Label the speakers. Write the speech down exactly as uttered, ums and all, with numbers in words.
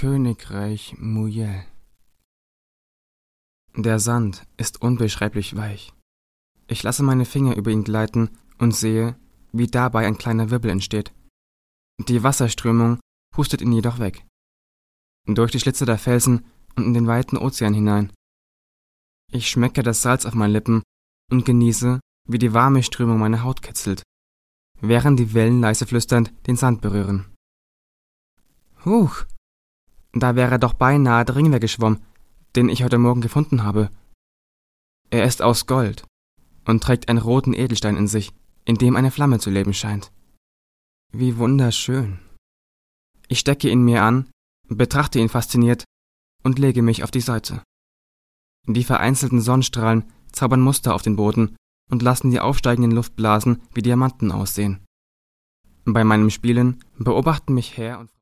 Speaker 1: Königreich Muyel. Der Sand ist unbeschreiblich weich. Ich lasse meine Finger über ihn gleiten und sehe, wie dabei ein kleiner Wirbel entsteht. Die Wasserströmung pustet ihn jedoch weg. Durch die Schlitze der Felsen und in den weiten Ozean hinein. Ich schmecke das Salz auf meinen Lippen und genieße, wie die warme Strömung meine Haut kitzelt, während die Wellen leise flüsternd den Sand berühren. Huch, da wäre doch beinahe der Ringler geschwommen, den ich heute Morgen gefunden habe. Er ist aus Gold und trägt einen roten Edelstein in sich, in dem eine Flamme zu leben scheint. Wie wunderschön. Ich stecke ihn mir an, betrachte ihn fasziniert und lege mich auf die Seite. Die vereinzelten Sonnenstrahlen zaubern Muster auf den Boden und lassen die aufsteigenden Luftblasen wie Diamanten aussehen. Bei meinem Spielen beobachten mich Herr und